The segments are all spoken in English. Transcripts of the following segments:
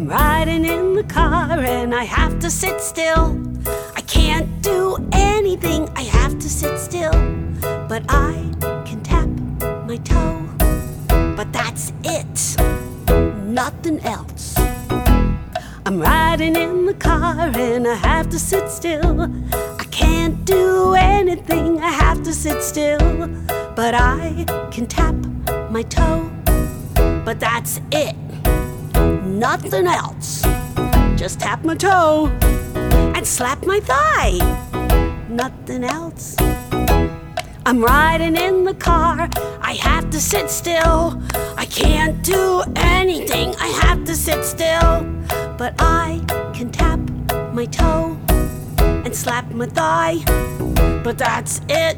I'm riding in the car and I have to sit still. I can't do anything, I have to sit still. But I can tap my toe. But that's it, nothing else. I'm riding in the car and I have to sit still. I can't do anything, I have to sit still. But I can tap my toe. But that's it, nothing else. Just tap my toe and slap my thigh. Nothing else. I'm riding in the car, I have to sit still. I can't do anything, I have to sit still. But I can tap my toe and slap my thigh. But that's it,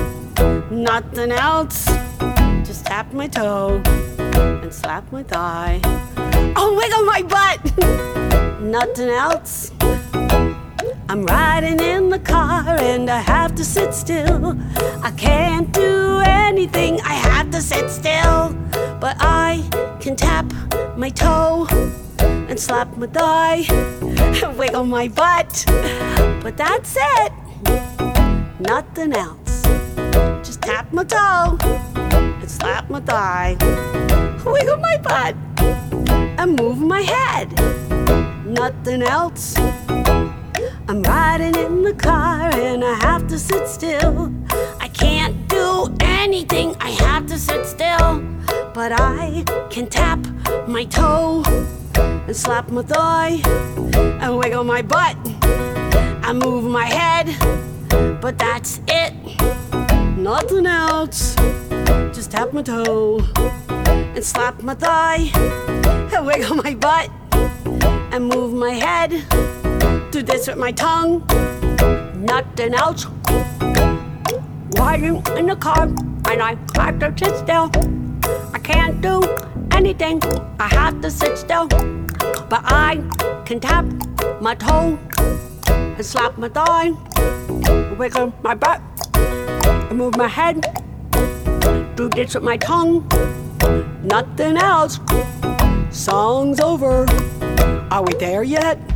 nothing else. Just tap my toe and slap my thigh. Oh, wiggle my butt! Nothing else. I'm riding in the car and I have to sit still. I can't do anything, I have to sit still. But I can tap my toe and slap my thigh and wiggle my butt. But that's it, nothing else. Just tap my toe and slap my thigh, wiggle my butt and move my head. Nothing else. I'm riding in the car and I have to sit still. I can't do anything, I have to sit still. But I can tap my toe and slap my thigh and wiggle my butt and move my head. But that's it, nothing else. Just tap my toe and slap my thigh and wiggle my butt and move my head. Do this with my tongue, nothing else. Riding in the car and I have to sit still. I can't do anything, I have to sit still. But I can tap my toe and slap my thigh, wiggle my butt and move my head. Do this with my tongue, nothing else. Song's over, are we there yet?